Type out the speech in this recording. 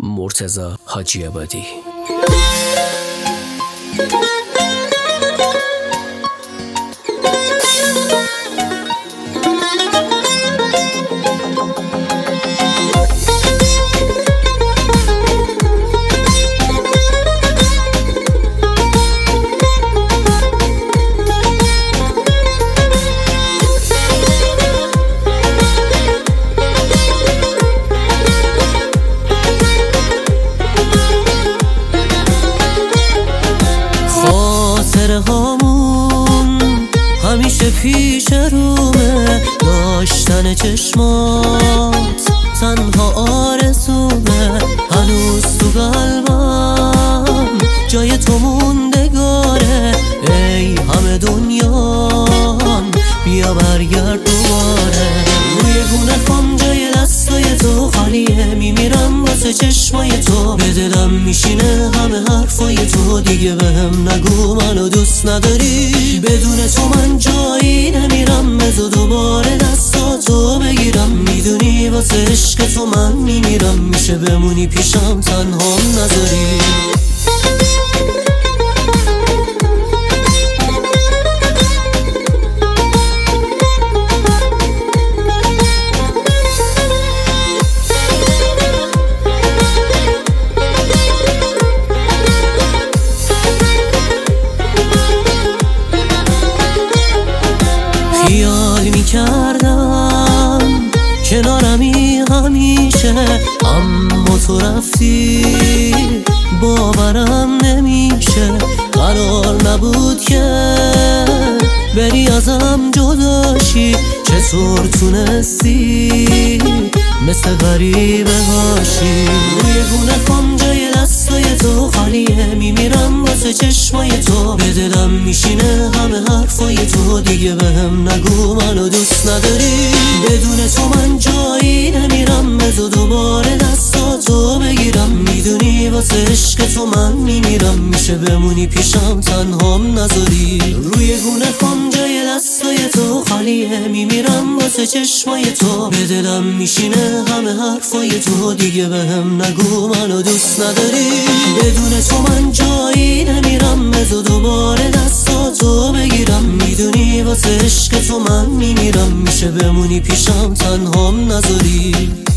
مرتضی حاجی آبادی. هامون همیشه پیش رومه، داشتن چشمات تنها آرزومه. هنوز تو قلبم جای تو موندگاره، ای همه دنیام بیا برگرد دوباره. روی گونه خم جای دستای تو خالیه، میمیرم واسه چشمای تو. به دلم میشینه همه حرفای تو، دیگه بهم نگو منو دوست نداری. بدون تو من جایی نمیرم، بذار دوباره دستاتو بگیرم. میدونی واسه عشق تو من میمیرم، میشه بمونی پیشم تنهام نذاری. خیال میکردم کنارمی همیشه، اما تو رفتی باورم نمیشه. قرار نبود که بری ازم جداشی، چطور تونستی مثل غریبه باشی. روی گونه خم جای دستای تو خالیه، میمیرم واسه چشمای تو. به دلم میشینه همه حرفای تو، دیگه بهم نگو منو دوست نداری. بدون تو من جایی نمیرم، بذار دوباره دستاتو بگیرم. میدونی واسه عشق تو من میمیرم، میشه بمونی پیشم تنهام نذاری. روی گونه خم جای دستای تو خالیه، میمیرم واسه چشمای تو. به دلم میشینه همه حرفای تو، دیگه بهم نگو منو دوست نداری. بدون تو من جایی نمیرم، بذار دوباره دستاتو بگیرم. میدونی واسه عشق تو من میمیرم، میشه بمونی پیشم تنهام نذاری.